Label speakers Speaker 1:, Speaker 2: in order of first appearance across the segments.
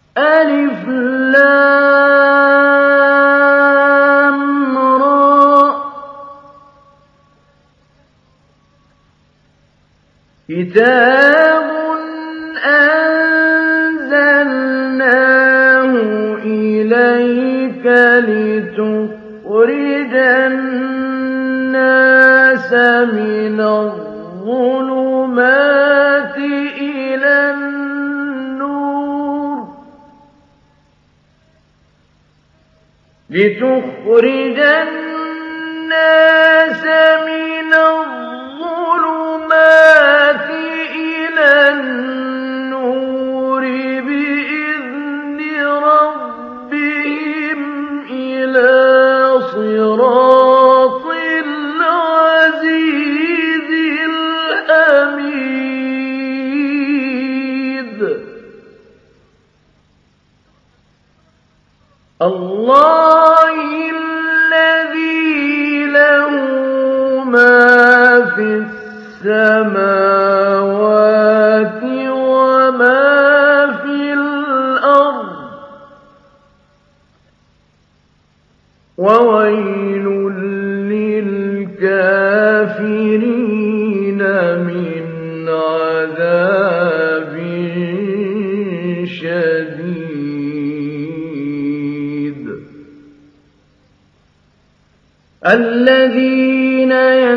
Speaker 1: ألف لام را كتاب أنزلناه إليك لتخرج الناس من الظلمات إلى النور بإذن ربهم إلى صراط العزيز الحميد الله الذي له ما في السماوات وما في الأرض وويل للكافرين من عذاب شديد الذين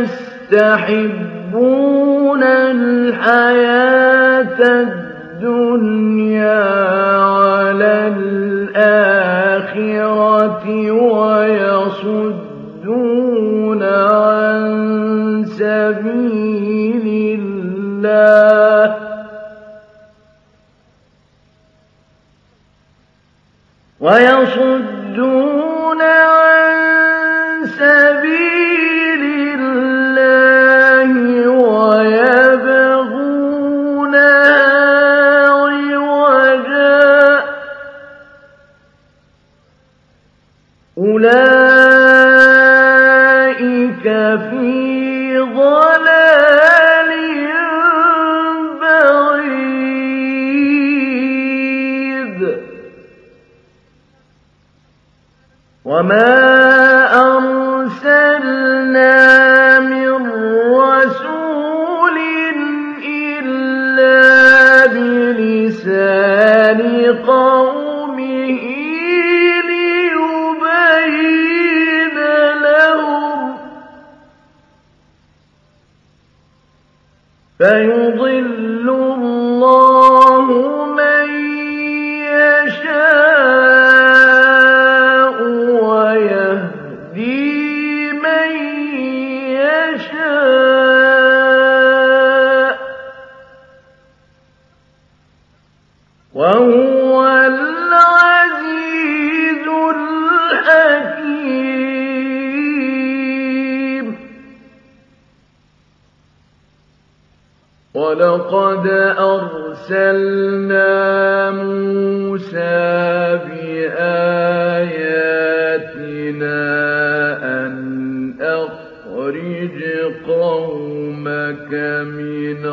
Speaker 1: يستحبون الحياة الدنيا على الآخرة ويصدون عن سبيل الله ويبغونها عوجا أولئك في ضلال بعيد وما أرسلنا من رسول إلا بلسان قومه ليبين لهم فيضل الله من يشاء ويهدي من يشاء وهو العزيز الحكيم ولقد أرسلنا موسى بآياتنا أن أخرج قومك من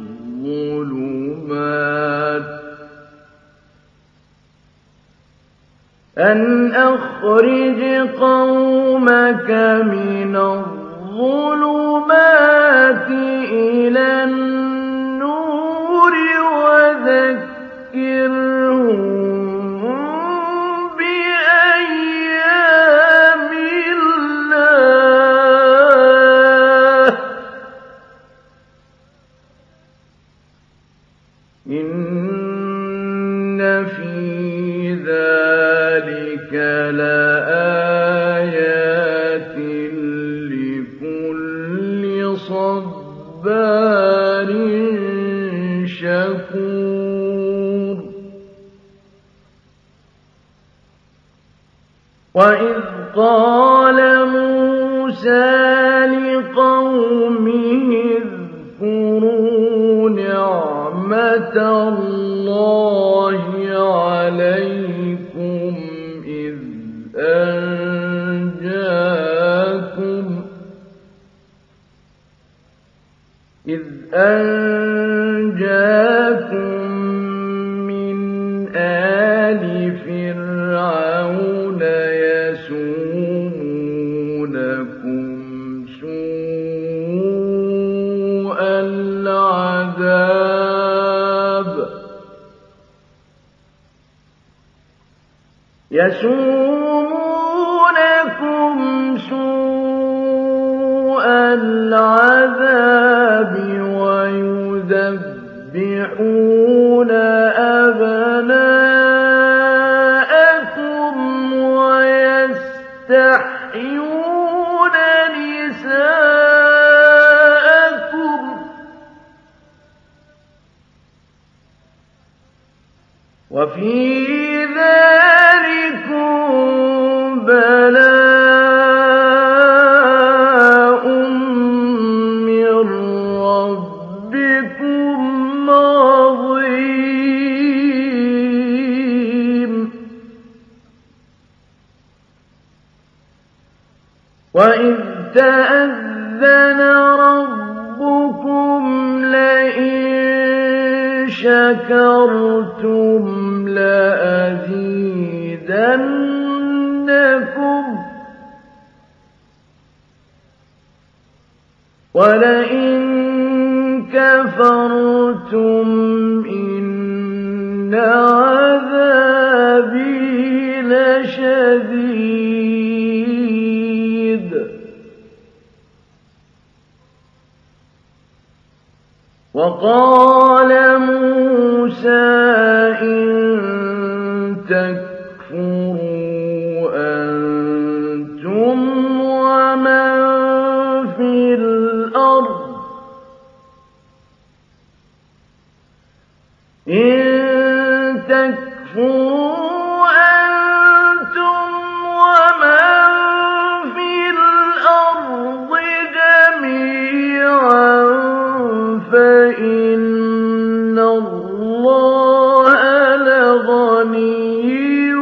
Speaker 1: الظلمات إلى النور وذكرهم بأيام الله إن في ذلك لآيات لكل صبار شكور وإذ قال موسى لقومه اذكروا نعمة الله عليكم إذ أنجاكم من آل يَسُومُونَكُمْ سُوءَ الْعَذَابِ وَيُذَبِّحُونَ أَبْنَاءَكُمْ وَيَسْتَحْيُونَ نِسَاءَكُمْ ۚ وَفِي ذَٰلِكُم بَلَاءٌ مِّن رَّبِّكُمْ عَظِيمٌ. وَإِذْ تَأَذَّنَ رَبُّكُمْ لَئِن شَكَرْتُمْ لَأَزِيدَنَّكُمْ وَلَئِن كَفَرْتُمْ إِنَّ عَذَابِي لَشَدِيدٌ. وَقَالَ مُوسَىٰ إِن تَكْفُرُوا أَنتُمْ وَمَن فِي الْأَرْضِ جَمِيعًا فَإِنَّ اللَّهَ لَغَنِيٌّ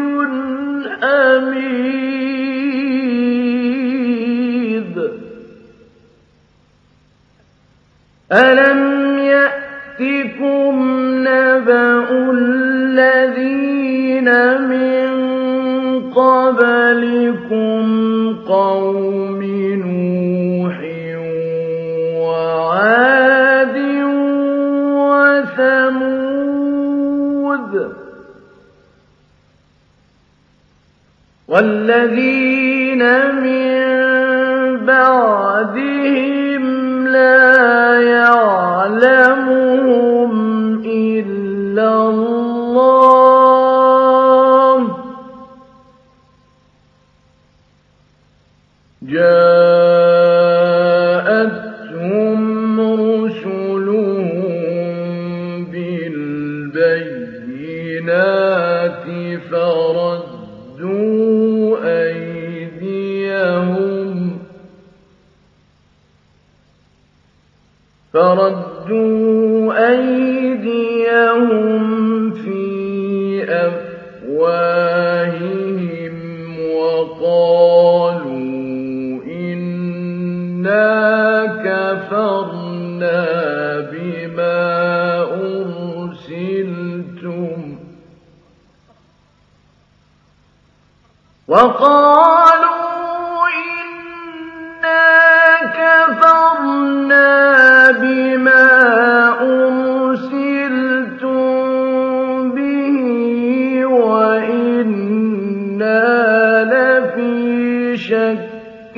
Speaker 1: حَمِيدٌ. أَلَمْ يَأْتِكُمْ نَبَأُ الَّذِينَ مِن قَبْلِكُمْ قَوْمِ نُوحٍ وَعَادٍ وَثَمُودَ وَالَّذِينَ مِن بَعْدِهِمْ لَا يَعْلَمُهُمْ إِلَّا اللَّهُ جَاءَتْهُمْ رُسُلُهُم بِالْبَيِّنَاتِ فَرَدُّوا أَيْدِيَهُمْ فِي أَفْوَاهِهِمْ وَقَالُوا إِنَّا كَفَرْنَا بِمَا أُرْسِلْتُمْ بِهِ وَإِنَّا لَفِي شَكٍّ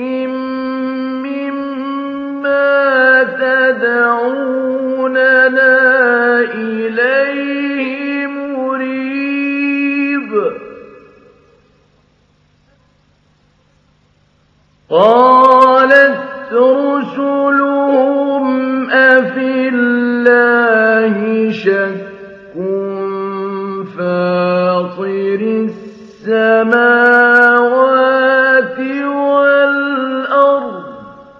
Speaker 1: مِّمَّا تَدْعُونَنَا إِلَيْهِ مُرِيبٍ. قَالَتْ رُسُلُهُمْ أَفِي اللَّهِ شَكٌّ فَاطِرِ السَّمَاوَاتِ وَالْأَرْضِ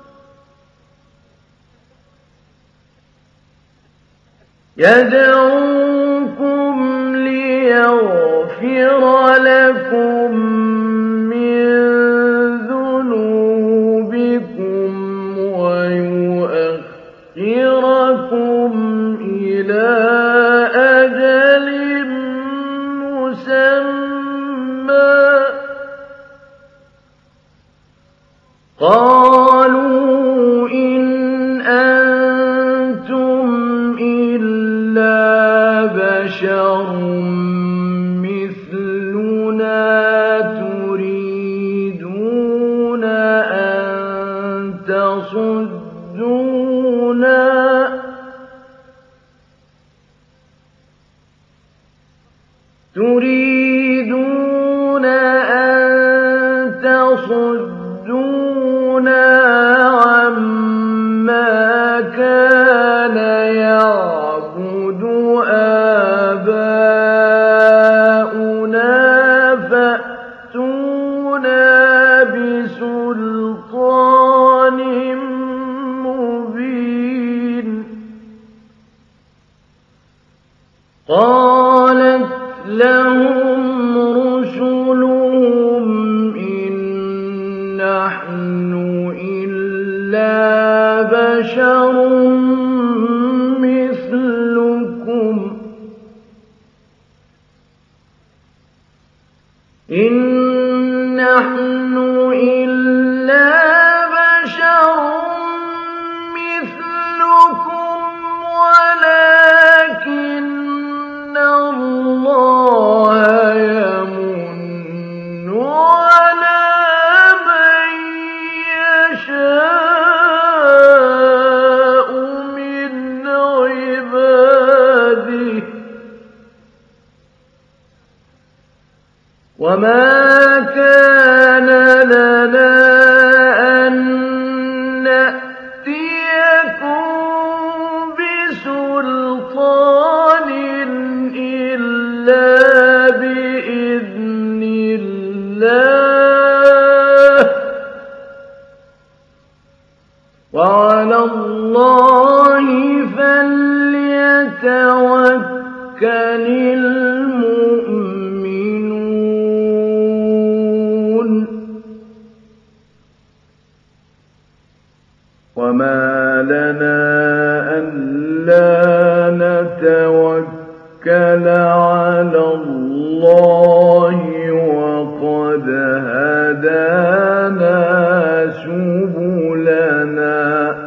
Speaker 1: يَدْعُوكُمْ لِيَغْفِرَ لَكُم مِّن ذُنُوبِكُمْ وَيُؤَخِّرَكُمْ إِلَىٰ أَجَلٍ مُّسَمًّى ۚ قَالُوا إِنْ أَنتُمْ إِلَّا بَشَرٌ مِّثْلُنَا تريدون أن تصدونا عما كان يعبد آباؤنا فأتونا بسلطان مبين. قالت لهم رسلهم إن نحن إلا بشر مثلكم ولكن الله يمن على من يشاء من عباده وما كان لنا أن نأتيكم بسلطان إلا بإذن الله وعلى الله فليتوكل المؤمنون. وما لنا ألا نتوكل على الله وقد هدانا سبلنا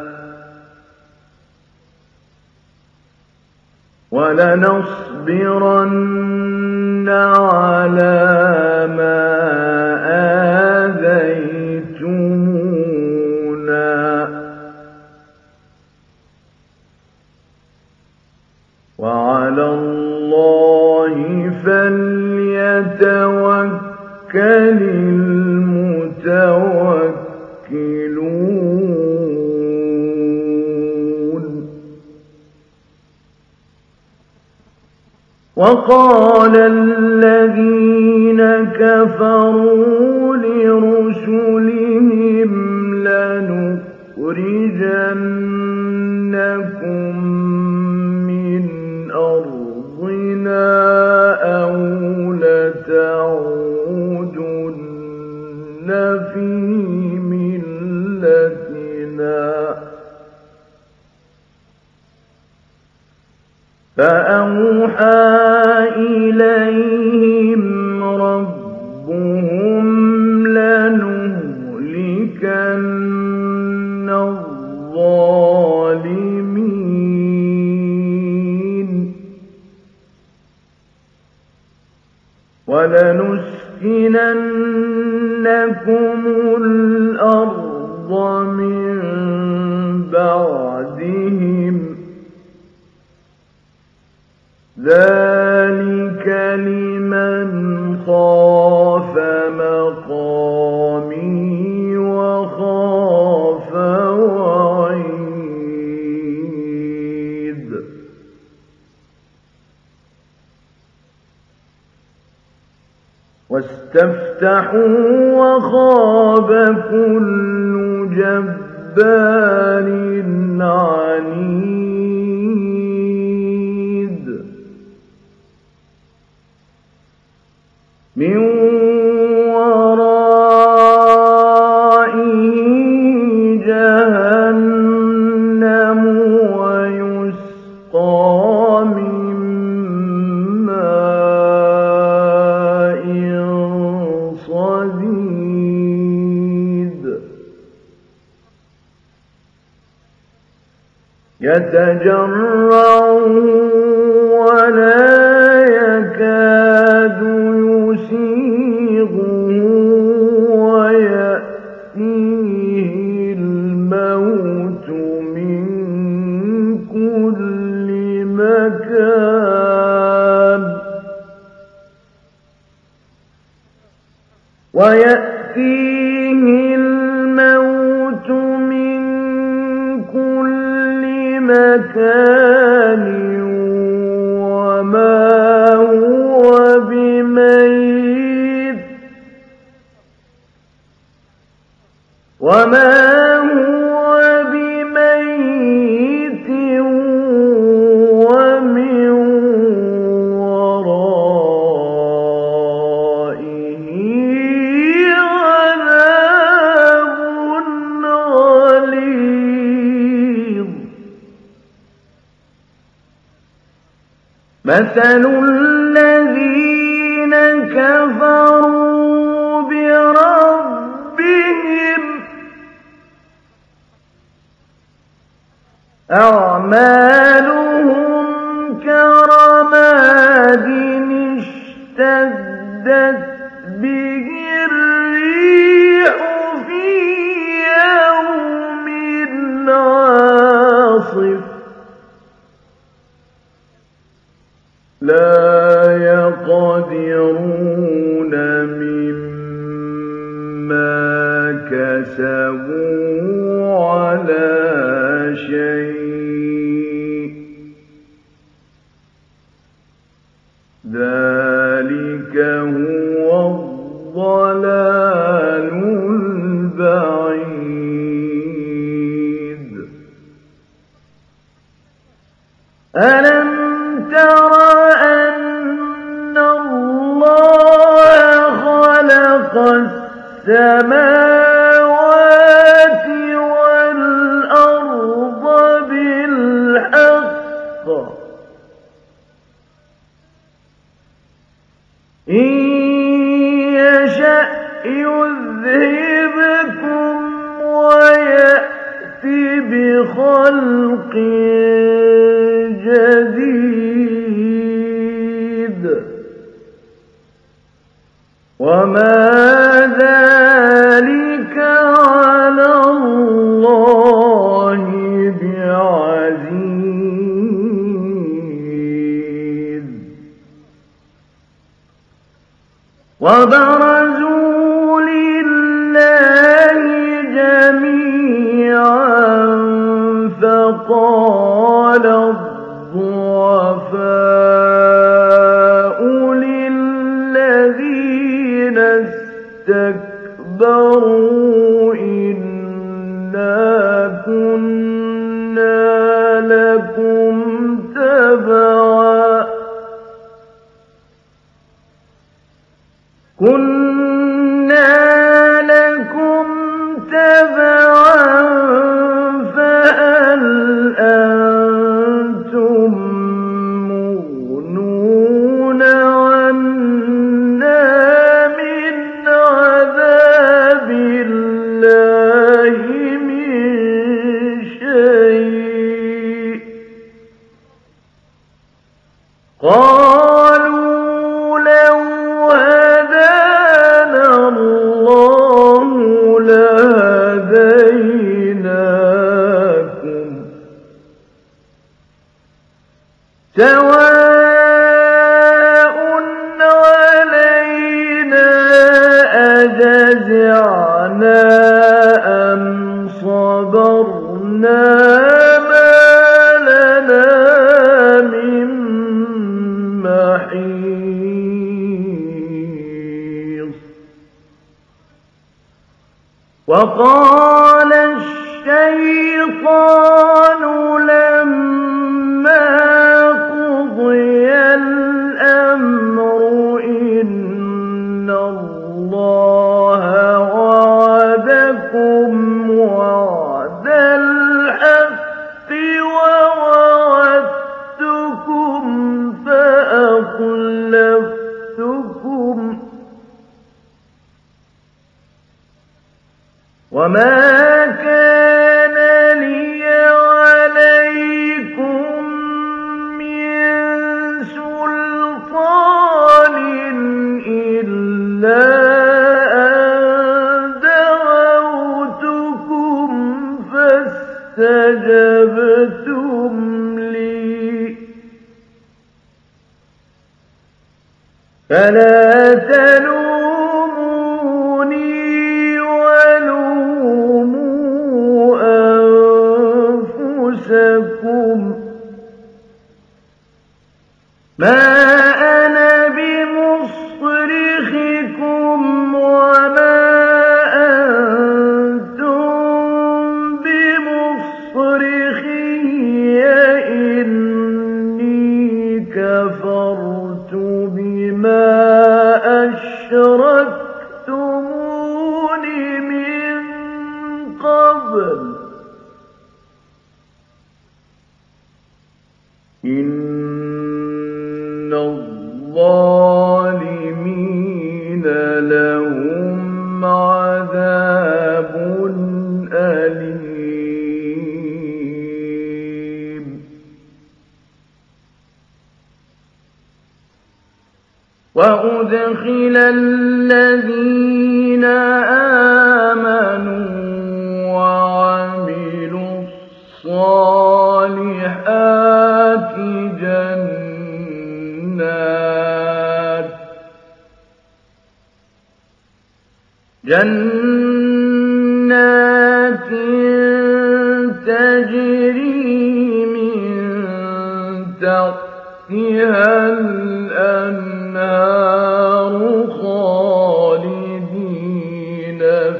Speaker 1: ولنصبرن على ما آذيتمونا وعلى الله فليتوكل المتوكلون. وقال الذين كفروا لرسلهم لنخرجنكم من أرضنا أو لتعودن في ملتنا فأوحى إليهم ربهم لنهلكن الظالمين ولنسكننكم الأرض من بعدهم ذلك لمن خاف مقامي وخاف وعيد. واستفتحوا وخاب كل جبار عنيد. من ورائه جهنم ويسقى من ماء صديد يتجرعه ولا يكاد يسيغه ويأتيه الموت من كل مكان ويأتيه الموت من كل مكان وما هو بميت ومن ورائه عذاب غليظ. مثل الذين كفروا بربهم أعمالهم كرماد اشتدت به الريح في يوم عاصف لا يقدرون مما كسبوا على شيء ذلك هو الضلال البعيد. ألم تر أن الله خلق السماوات والأرض بالحق إن يشأ يذهبكم ويأت بخلق جديد وما ذلك على الله بعزيز. وبرزوا لله جميعا فقال الضعفاء للذين استكبروا إنا كنا لكم تبعا فهل أنتم مغنون عنا من عذاب الله من شيء قالوا لو هدانا الله لهديناكم سواء علينا أجزعنا أم صبرنا ما لنا من محيص. وقال الشيطان لما قضي الأمر إن الله وعدكم وعد الحق ووعدتكم فأخلفتكم وما كان لي عليكم من سلطان إلا أن دعوتكم فاستجبتم لي فلا تلوموني أَشْرَكْتُمُونِ مِن قَبْلُ إِنَّ الظَّالِمِينَ لَهُمْ عَذَابٌ أَلِيمٌ وَأُدْخِلَ الَّذِينَ آمَنُوا وَعَمِلُوا الصَّالِحَاتِ جَنَّاتٍ تَجْرِي مِن تَحْتِهَا الْأَنْهَارُ خَالِدِينَ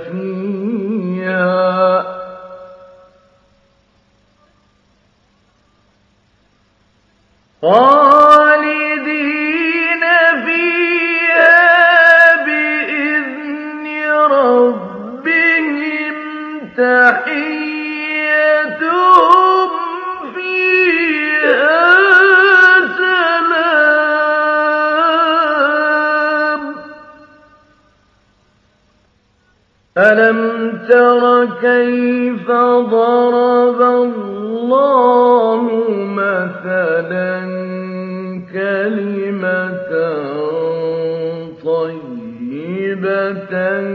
Speaker 1: فِيهَا بِإِذْنِ رَبِّهِمْ تَحِيَّتُهُمْ فِيهَا سَلَامٌ أَلَمْ تَرَ كَيْفَ ضَرَبَ اللَّهُ مَثَلًا كَلِمَةً طَيِّبَةً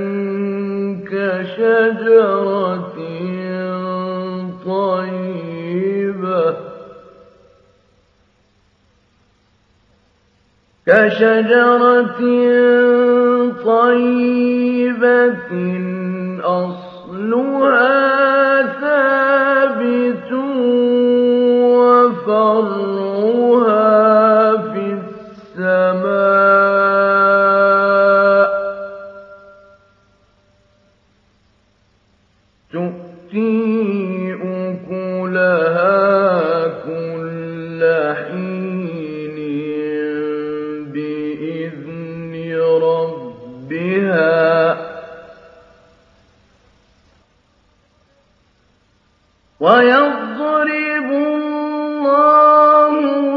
Speaker 1: كَشَجَرَةٍ طَيِّبَةٍ أَصْلُهَا ثَابِتٌ وَفَرْعُهَا فِي السَّمَاءِ تُؤْتِي أُكُلَهَا كُلَّ حِينٍ بِإِذْنِ رَبِّهَا وَيَضْرِبُ اللَّهُ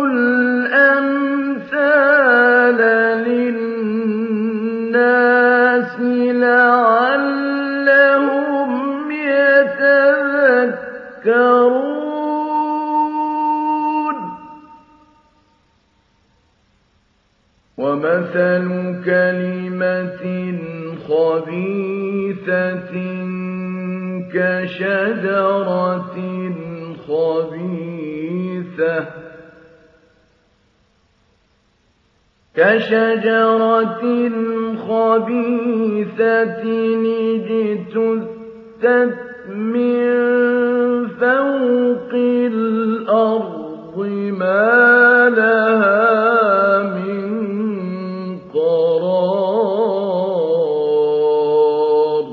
Speaker 1: الْأَمْثَالَ لِلنَّاسِ لَعَلَّهُمْ يَتَذَكَّرُونَ وَمَثَلُ كَلِمَةٍ خَبِيثَةٍ كَشَجَرَةٍ خَبِيثَةٍ اجْتُثَّتْ مِن فَوْقِ الْأَرْضِ مَا لَهَا مِن قَرَارٍ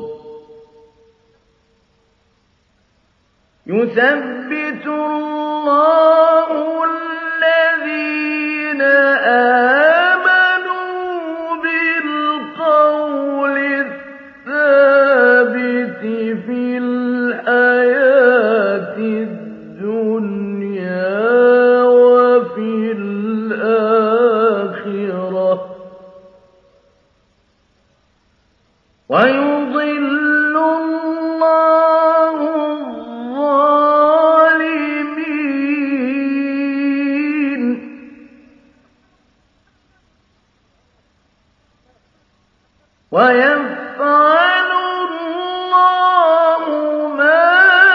Speaker 1: يُثَبِّتُ اللَّهُ الَّذِينَ آمَنُوا بِالْقَوْلِ الثَّابِتِ فِي الْحَيَاةِ الدُّنْيَا وَفِي الْآخِرَةِ وَيُضِلُّ اللَّهُ الظَّالِمِينَ وَيَفْعَلُ اللَّهُ مَا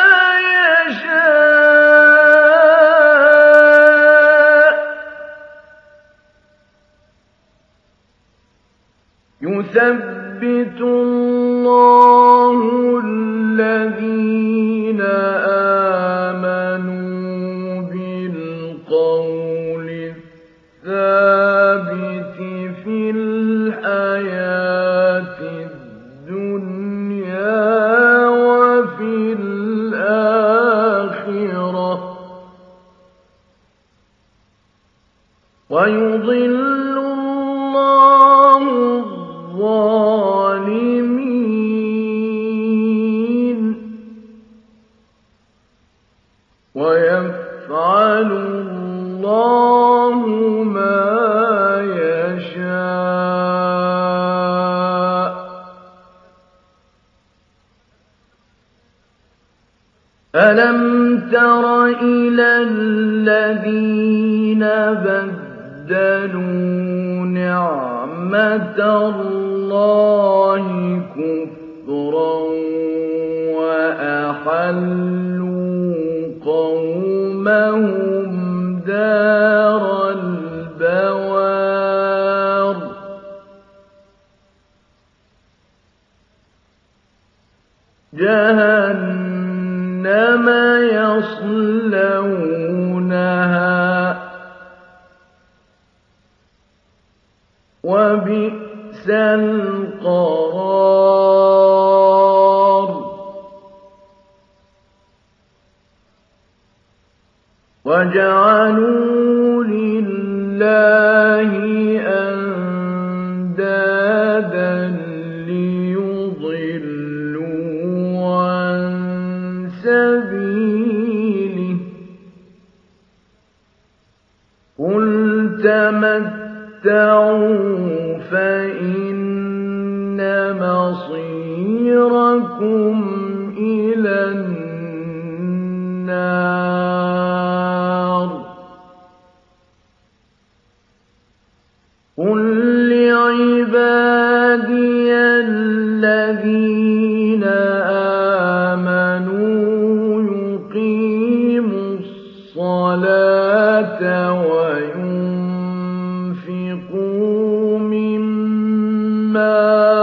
Speaker 1: يَشَاءُ يُثَبِّتُ اللَّهُ الَّذِينَ آمَنُوا بِالْقَوْلِ الثَّابِتِ فِي الْحَيَاةِ الدُّنْيَا وَفِي الْآخِرَةِ وَيُضِلُّ اللَّهُ أَلَمْ تَرَ إِلَى الَّذِينَ بَدَّلُوا نِعْمَةَ اللَّهِ كُفْرًا وَأَحَلُّوا قَوْمَهُمْ دَارَ الْبَوَارِ جَهَنَّمَ يَصْلَوْنَهَا وَبِئْسَ الْقَرَارُ وَجَعَلُوا لِلَّهِ أَندَادًا لِّيُضِلُّوا عَن سَبِيلِهِ ۗ قُلْ تَمَتَّعُوا فَإِنَّ مَصِيرَكُمْ إِلَى النَّارِ قُل لِّعِبَادِيَ الَّذِينَ آمَنُوا يُقِيمُوا الصَّلَاةَ وَيُنفِقُوا مِمَّا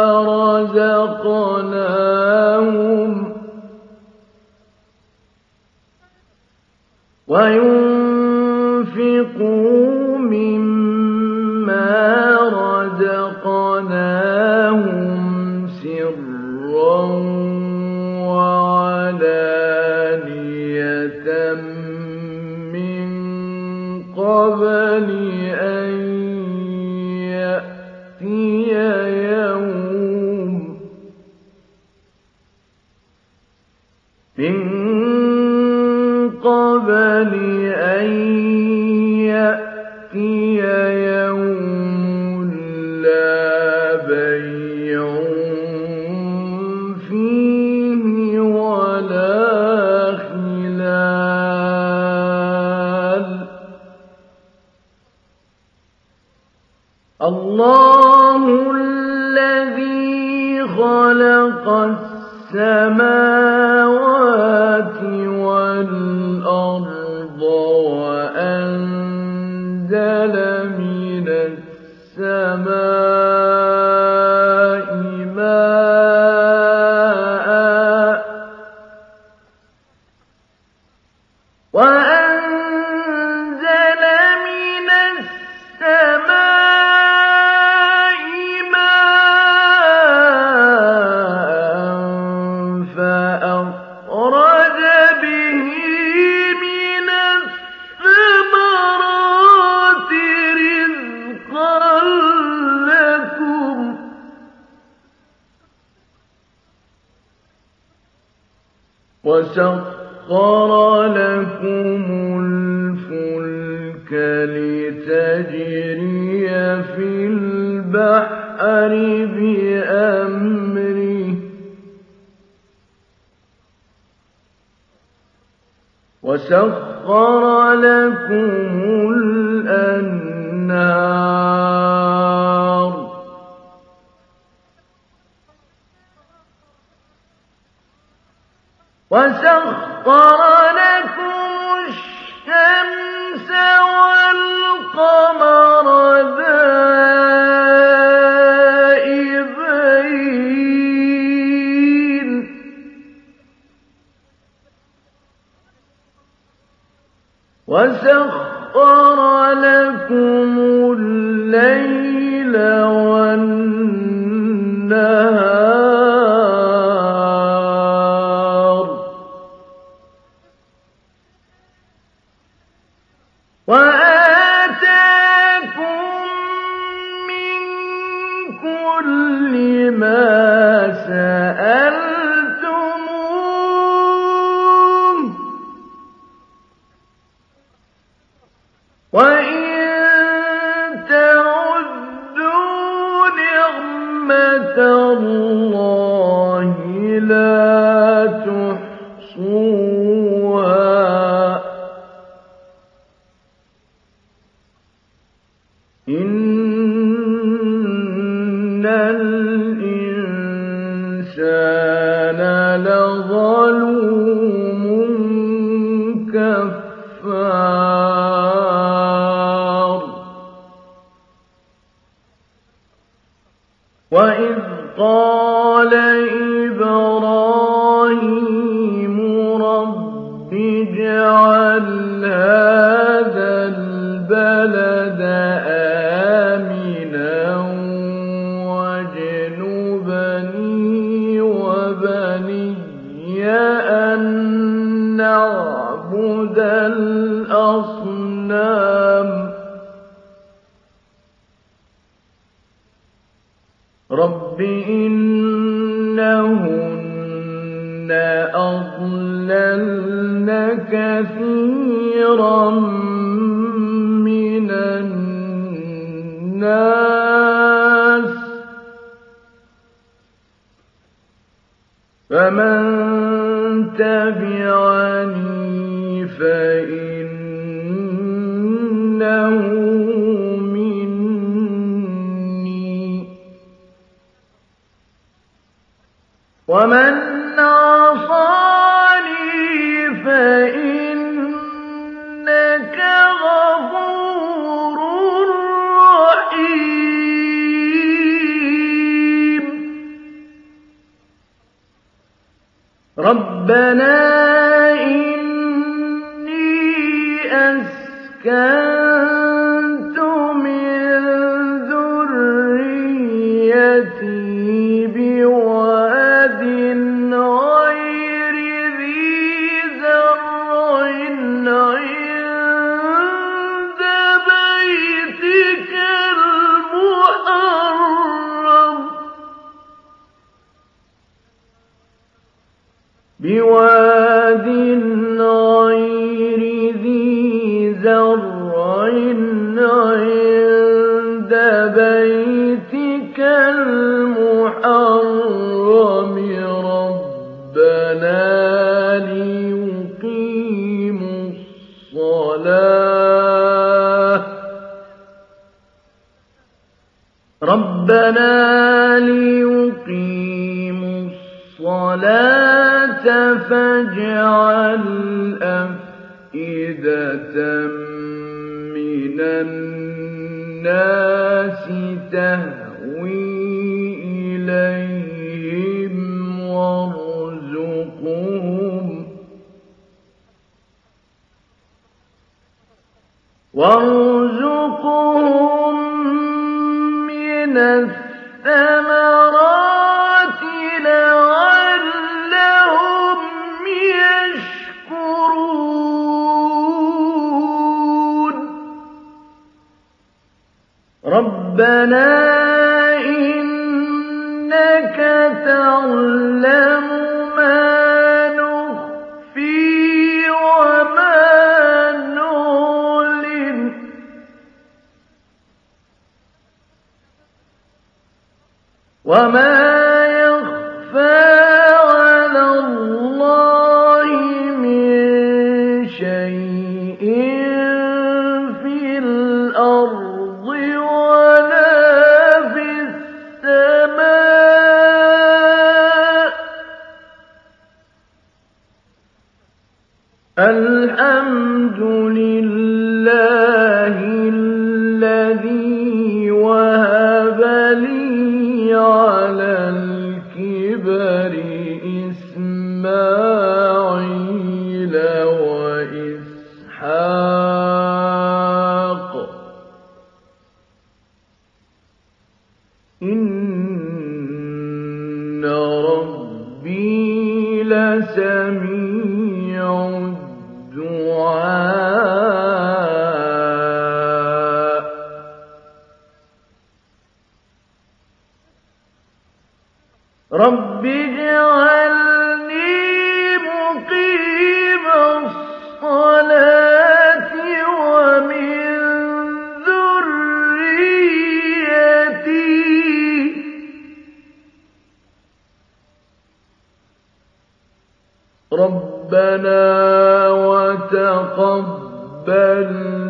Speaker 1: رَزَقْنَاهُمْ سِرًّا وَعَلَانِيَةً مِّن قَبْلِ أَن يَأْتِيَ يَوْمٌ لَّا بَيْعٌ فِيهِ وَلَا خِلَالٌ اللَّهُ الَّذِي خَلَقَ السَّمَاوَاتِ وَالْأَرْضَ وَأَنزَلَ مِنَ السَّمَاءِ فَأَخْرَجَ بِهِ مِنَ الثَّمَرَاتِ رِزْقًا لَّكُمْ ۖ وَسَخَّرَ لَكُمُ الْفُلْكَ لِتَجْرِيَ فِي الْبَحْرِ بِأَمْرِهِ ۖ وَسَخَّرَ لَكُمُ الْأَنْهَارَ وَسَخَّرَ لَكُمُ الشَّمْسَ وَالْقَمَرَ دَائِبَيْنِ ۖ وَسَخَّرَ لَكُمُ اللَّيْلَ وَالنَّهَارَ وَآتَاكُم مِّن كُلِّ مَا سَأَلْتُمُوهُ ۚ وَإِن تَعُدُّوا نِعْمَةَ اللَّهِ لَا تُحْصُوهَا لظلوم كفار وإذ قال إبراهيم رب اجعل هذا البلد آمنا واجنبني وبني أن نعبد الأصنام رب إنهن أضللن كثيرا من الناس فمن تبعني فإنه ومن عصاني فإنك غفور رحيم ربنا إني أسكنت من ذريتي بواد غير ذي زرع عند بيتك المحرم بواد غير ذي زرع عند بيتك المحرم ربنا ليقيموا الصلاة فاجعل أفئدة من الناس تهوي إليهم وارزقهم من الثمرات لعلهم يشكرون ربنا إنك تعلم ما نخفي وما نعلن وما يخفى على الله من شيء في الأرض ولا في السماء الحمد لله الذي وهب لي على الكبر إسماعيل وإسحاق إن ربي لسميع الدعاء رب اجعلني مقيم الصلاة ومن ذريتي ربنا وتقبل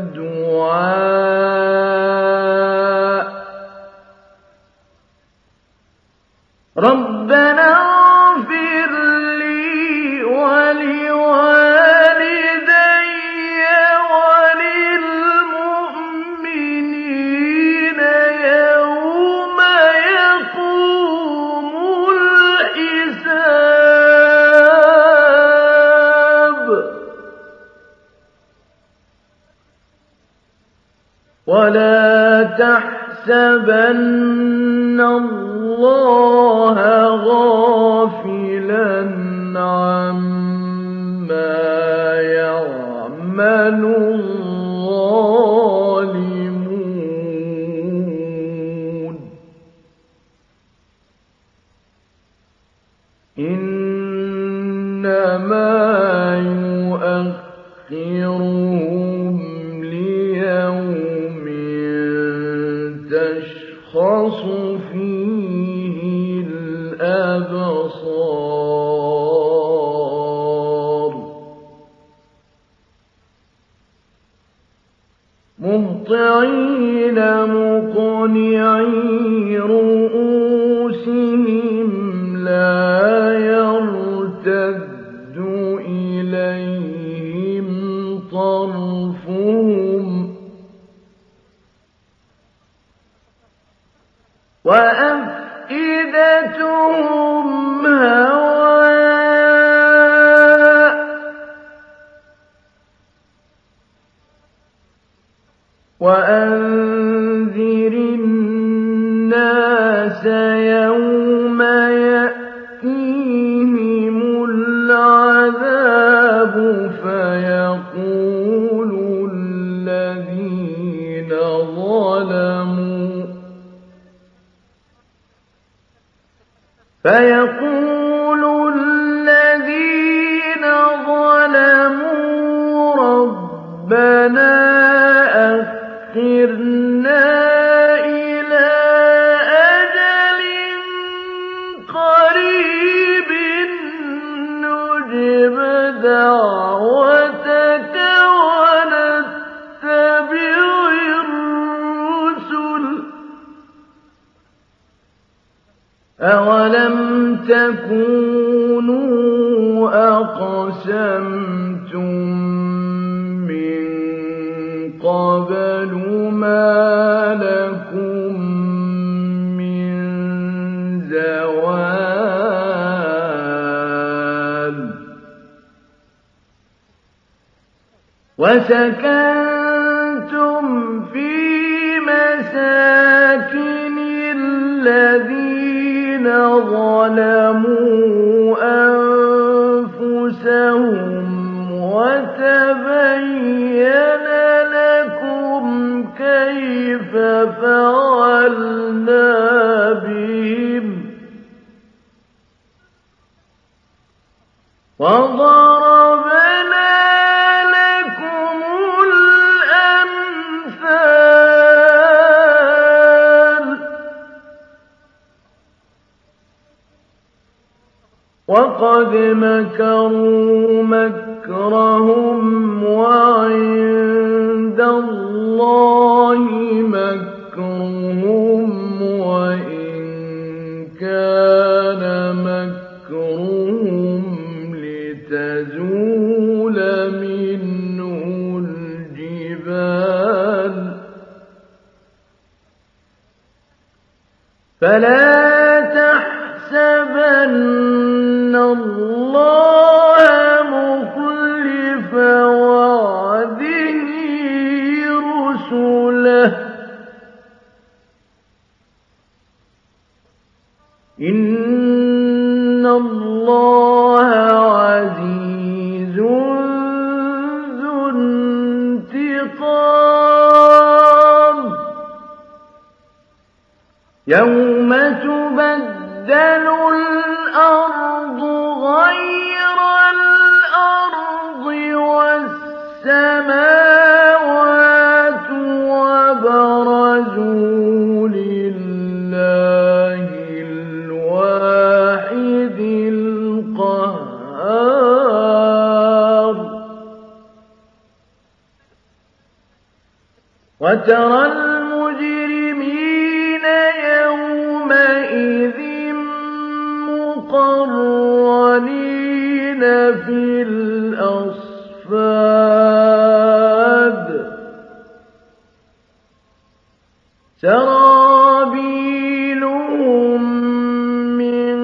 Speaker 1: دعاء ربنا اغفر لي ولا تحسبن الله غافلا عما يعمل الظالمون إنما يؤخرهم ليوم تشخص فيه الأبصار مهطعين مقنعي رؤوسهم لا يرتد إليهم طرفهم وأفئدتهم هواء وأنذر الناس يوم يأتيهم العذاب فيقول الذين ظلموا ربنا أخرنا إلى أجل قريب نجب دعوتك ونتبع الرسل أولم تكونوا أقسمتم من قبل ما لكم من زوال وسكنتم في مساكن الذين ظلموا أنفسهم وتبين لكم كيف فعلنا بهم وضربنا لكم الأمثال وقد مكروا مكرهم وعند الله مكرهم وإن كان مكرهم لتزول منه الجبال فلا تحسبن الله مخلف وعده رسله إن الله عزيز ذو انتقام يوم تبدل الأرض غير الأرض والسماوات وبرزوا لله الواحد القهار وترى المجرمين يومئذ مقرنين في الأصفاد سرابيلهم من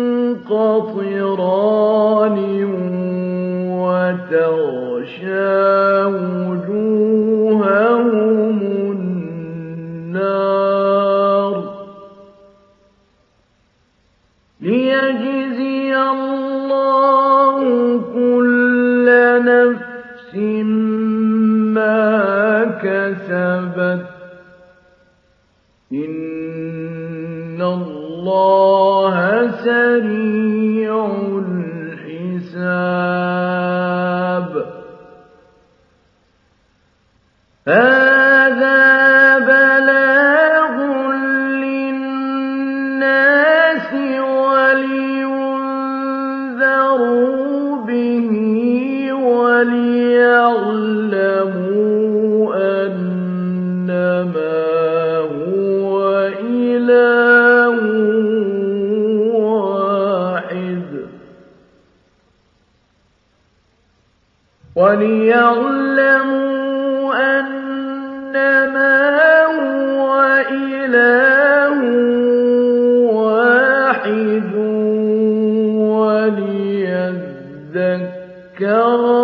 Speaker 1: قطران وتغشى وجوههم ليجزي الله كل نفس ما كسبت إن الله سريع الحساب هذا بلاغ للناس ولينذروا به وليعلموا أنما هو إله واحد وليذكر